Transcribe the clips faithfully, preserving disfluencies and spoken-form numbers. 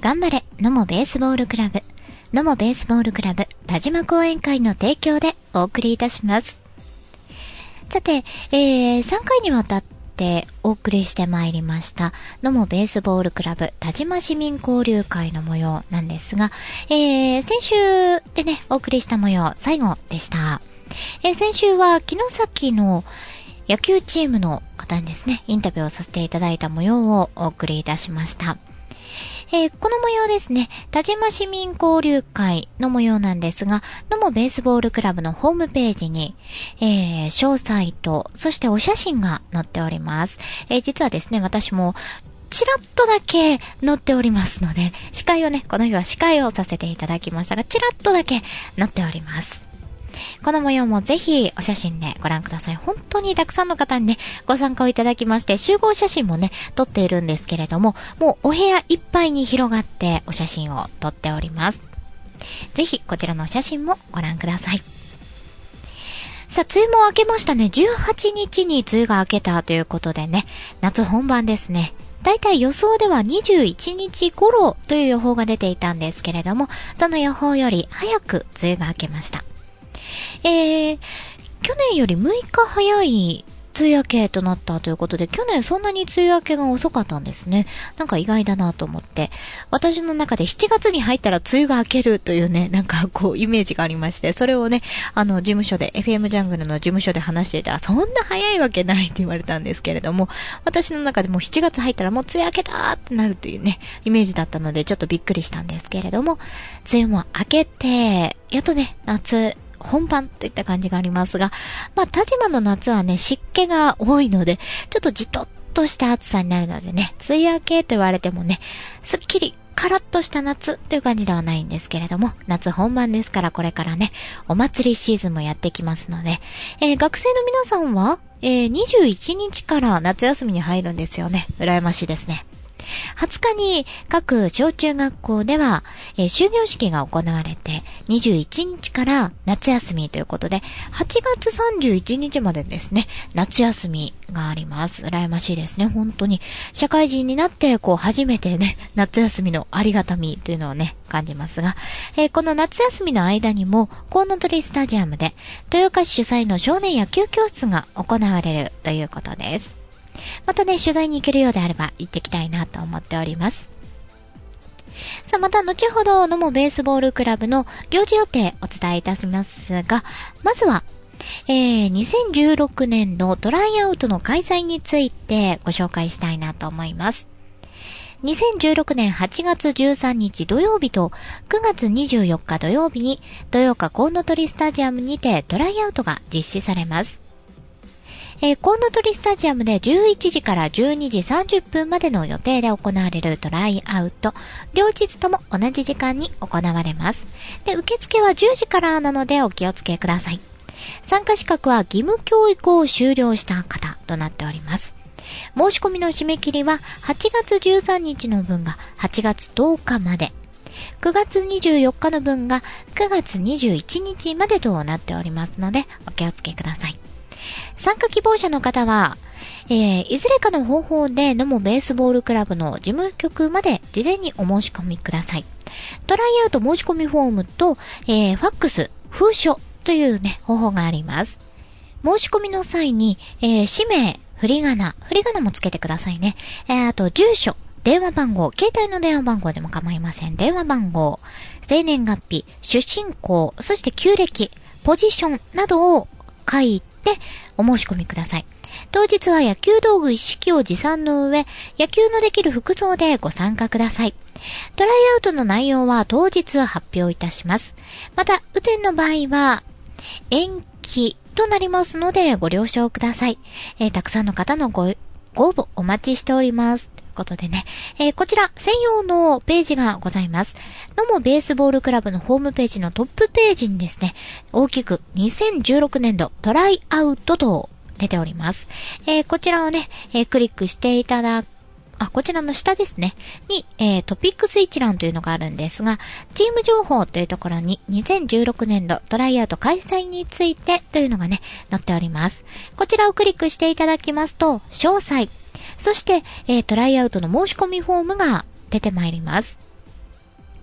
頑張れ野茂ベースボールクラブ、野茂ベースボールクラブ田島講演会の提供でお送りいたします。さて、えー、さんかいにわたってお送りしてまいりました野茂ベースボールクラブ田島市民交流会の模様なんですが、えー、先週でねお送りした模様最後でした。えー、先週は城崎の野球チームの方にですねインタビューをさせていただいた模様をお送りいたしました。えー、この模様ですね、田島市民交流会の模様なんですが、野茂ベースボールクラブのホームページに、えー、詳細と、そしてお写真が載っております。えー、実はですね、私もちらっとだけ載っておりますので、司会をね、この日は司会をさせていただきましたが、ちらっとだけ載っております。この模様もぜひお写真でご覧ください。本当にたくさんの方にね、ご参加をいただきまして、集合写真もね、撮っているんですけれども、もうお部屋いっぱいに広がってお写真を撮っております。ぜひこちらのお写真もご覧ください。さあ、梅雨も明けましたね。じゅうはちにちに梅雨が明けたということでね、夏本番ですね。だいたい予想ではにじゅういちにち頃という予報が出ていたんですけれども、その予報より早く梅雨が明けました。えー、去年よりむいか早い梅雨明けとなったということで、去年そんなに梅雨明けが遅かったんですね。なんか意外だなと思って、私の中でしちがつに入ったら梅雨が明けるというね、なんかこうイメージがありまして、それをね、あの事務所で エフエム ジャングルの事務所で話していたら、そんな早いわけないって言われたんですけれども、私の中でもうしちがつ入ったらもう梅雨明けだーってなるというね、イメージだったのでちょっとびっくりしたんですけれども、梅雨も明けてやっとね、夏本番といった感じがありますが、まあ、田島の夏はね、湿気が多いので、ちょっとじとっとした暑さになるのでね、梅雨明けと言われてもね、すっきりカラッとした夏という感じではないんですけれども、夏本番ですからこれからね、お祭りシーズンもやってきますので、えー、学生の皆さんは、えー、にじゅういちにちから夏休みに入るんですよね。羨ましいですね。はつかに各小中学校では、えー、終業式が行われてにじゅういちにちから夏休みということで、はちがつさんじゅういちにちまでですね、夏休みがあります。羨ましいですね。本当に社会人になってこう初めてね、夏休みのありがたみというのをね感じますが、えー、この夏休みの間にもコウノトリスタジアムで豊岡市主催の少年野球教室が行われるということです。またね、取材に行けるようであれば行ってきたいなと思っております。さあ、また後ほど野茂ベースボールクラブの行事予定お伝えいたしますが、まずは、えー、にせんじゅうろくねんのトライアウトの開催についてご紹介したいなと思います。にせんじゅうろくねんはちがつじゅうさんにち土曜日とくがつにじゅうよっか土曜日に豊岡コウノトリスタジアムにてトライアウトが実施されます。えー、コウノトリスタジアムでじゅういちじからじゅうにじさんじゅっぷんまでの予定で行われるトライアウト、両日とも同じ時間に行われます。で、受付はじゅうじからなのでお気をつけください。参加資格は義務教育を修了した方となっております。申し込みの締め切りははちがつじゅうさんにちの分がはちがつとおかまで、くがつにじゅうよっかの分がくがつにじゅういちにちまでとなっておりますのでお気をつけください。参加希望者の方は、えー、いずれかの方法で野茂ベースボールクラブの事務局まで事前にお申し込みください。トライアウト申し込みフォームと、えー、ファックス、封書というね、方法があります。申し込みの際に、えー、氏名、振り仮名、振り仮名もつけてくださいね。えー、あと、住所、電話番号、携帯の電話番号でも構いません。電話番号、生年月日、出身校、そして旧暦、ポジションなどを書いてお申し込みください。当日は野球道具一式を持参の上、野球のできる服装でご参加ください。トライアウトの内容は当日発表いたします。また、雨天の場合は延期となりますのでご了承ください。えー、たくさんの方のご、ご応募お待ちしております。ということでね、えー、こちら専用のページがございます。野茂ベースボールクラブのホームページのトップページにですね、大きくにせんじゅうろくねんどトライアウトと出ております。えー、こちらをね、えー、クリックしていただあ、こちらの下ですね。に、えー、トピックス一覧というのがあるんですが、チーム情報というところににせんじゅうろくねんどトライアウト開催についてというのがね、載っております。こちらをクリックしていただきますと、詳細、そして、えー、トライアウトの申し込みフォームが出てまいります。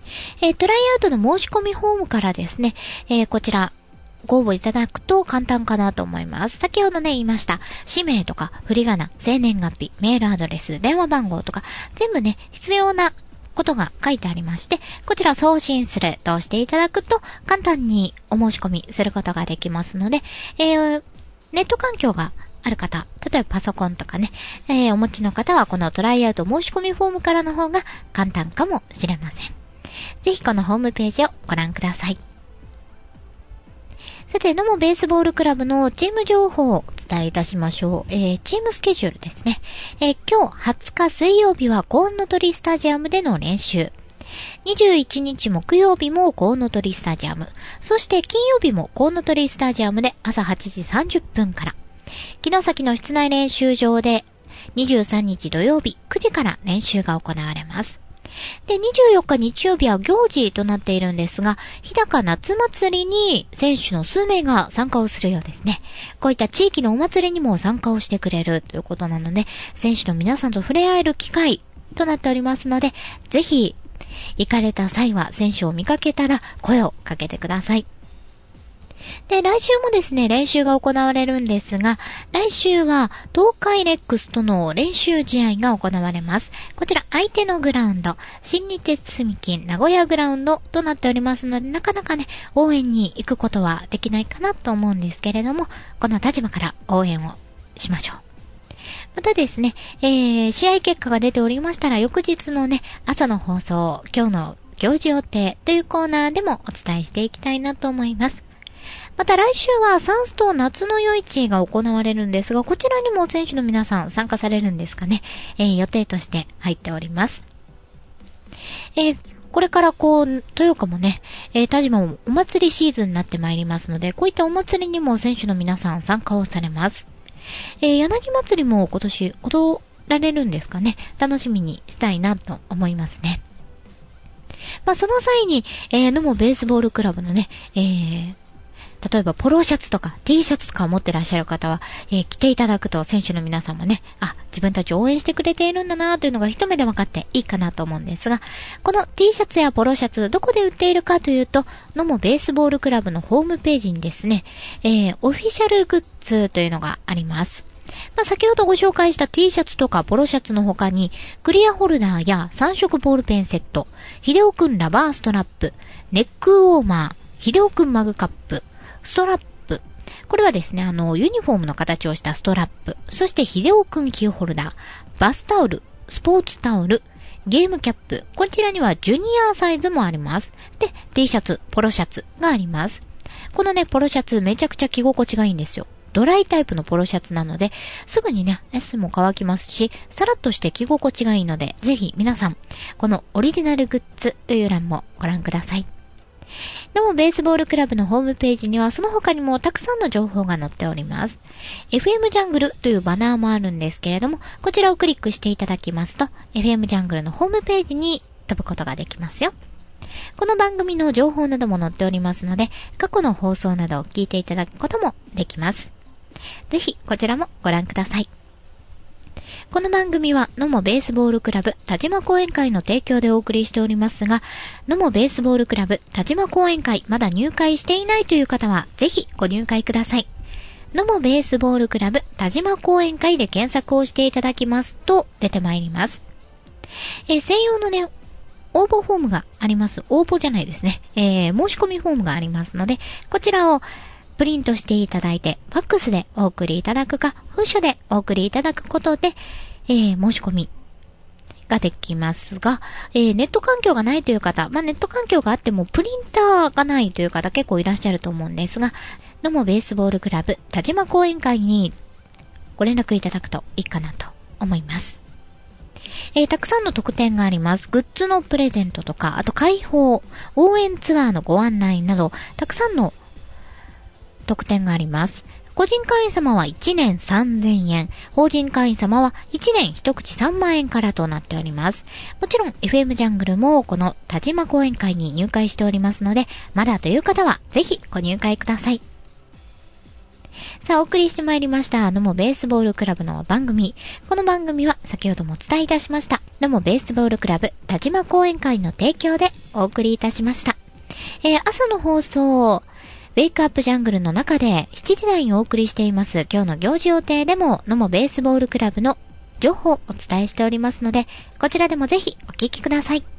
えー、トライアウトの申し込みフォームからですね、えー、こちら、ご応募いただくと簡単かなと思います。先ほどね、言いました。氏名とか、振り仮名、生年月日、メールアドレス、電話番号とか、全部ね、必要なことが書いてありまして、こちら送信すると押していただくと、簡単にお申し込みすることができますので、えー、ネット環境がある方、例えばパソコンとかね、えー、お持ちの方はこのトライアウト申し込みフォームからの方が簡単かもしれません。ぜひこのホームページをご覧ください。さて、野茂ベースボールクラブのチーム情報をお伝えいたしましょう。えー、チームスケジュールですね。えー、今日はつか水曜日はコウノトリスタジアムでの練習。にじゅういちにち木曜日もコウノトリスタジアム。そして金曜日もコウノトリスタジアムで朝はちじさんじゅっぷんから。城崎の室内練習場でにじゅうさんにち土曜日くじから練習が行われます。で、にじゅうよっか日曜日は行事となっているんですが、日高夏祭りに選手の数名が参加をするようですね。こういった地域のお祭りにも参加をしてくれるということなので、選手の皆さんと触れ合える機会となっておりますので、ぜひ、行かれた際は選手を見かけたら声をかけてください。で、来週もですね、練習が行われるんですが、来週は東海レックスとの練習試合が行われます。こちら相手のグラウンド、新日鉄住金名古屋グラウンドとなっておりますので、なかなかね、応援に行くことはできないかなと思うんですけれども、この立場から応援をしましょう。またですね、えー、試合結果が出ておりましたら、翌日のね、朝の放送、今日の行事予定というコーナーでもお伝えしていきたいなと思います。また来週はサンスト夏の夜市が行われるんですが、こちらにも選手の皆さん参加されるんですかね。えー、予定として入っております。えー、これからこう、豊岡もね、えー、田島もお祭りシーズンになってまいりますので、こういったお祭りにも選手の皆さん参加をされます。えー、柳祭りも今年踊られるんですかね。楽しみにしたいなと思いますね。まあ、その際に、えー、野茂ベースボールクラブのね、えー、例えばポロシャツとか T シャツとかを持ってらっしゃる方は、えー、着ていただくと選手の皆さんもね、あ、自分たちを応援してくれているんだなというのが一目で分かっていいかなと思うんですが、この T シャツやポロシャツどこで売っているかというと、野茂ベースボールクラブのホームページにですね、えー、オフィシャルグッズというのがあります。まあ、先ほどご紹介した T シャツとかポロシャツの他に、クリアホルダーやさんしょくボールペンセット、ヒデオくんラバーストラップ、ネックウォーマー、ヒデオくんマグカップ、ストラップ。これはですね、あの、ユニフォームの形をしたストラップ。そして、ヒデオくんキーホルダー、バスタオル、スポーツタオル、ゲームキャップ。こちらにはジュニアサイズもあります。で、T シャツ、ポロシャツがあります。このね、ポロシャツめちゃくちゃ着心地がいいんですよ。ドライタイプのポロシャツなので、すぐにね、S も乾きますし、さらっとして着心地がいいので、ぜひ皆さん、このオリジナルグッズという欄もご覧ください。野茂ベースボールクラブのホームページにはその他にもたくさんの情報が載っております。エフエム ジャングルというバナーもあるんですけれども、こちらをクリックしていただきますと、エフエム ジャングルのホームページに飛ぶことができますよ。この番組の情報なども載っておりますので、過去の放送などを聞いていただくこともできます。ぜひこちらもご覧ください。この番組は野茂ベースボールクラブ田島講演会の提供でお送りしておりますが、野茂ベースボールクラブ田島講演会まだ入会していないという方はぜひご入会ください。野茂ベースボールクラブ田島講演会で検索をしていただきますと出てまいります。えー、専用のね、応募フォームがあります。応募じゃないですね。えー、申し込みフォームがありますので、こちらをプリントしていただいて、ファックスでお送りいただくか、封書でお送りいただくことで、えー、申し込みができますが、えー、ネット環境がないという方、まあ、ネット環境があってもプリンターがないという方結構いらっしゃると思うんですが、野茂ベースボールクラブ田島講演会にご連絡いただくといいかなと思います。えー、たくさんの特典があります。グッズのプレゼントとか、あと開放、応援ツアーのご案内など、たくさんの特典があります。個人会員様はいちねんさんぜんえん、法人会員様はいちねん一口さんまんえんからとなっております。もちろん エフエム ジャングルもこの田島講演会に入会しておりますので、まだという方はぜひご入会ください。 さあ、お送りしてまいりました。野茂ベースボールクラブの番組。この番組は先ほどもお伝えいたしました。野茂ベースボールクラブ田島講演会の提供でお送りいたしました。えー、朝の放送、ウェイクアップジャングルの中でしちじ台にお送りしています今日の行事予定でも野茂ベースボールクラブの情報をお伝えしておりますので、こちらでもぜひお聞きください。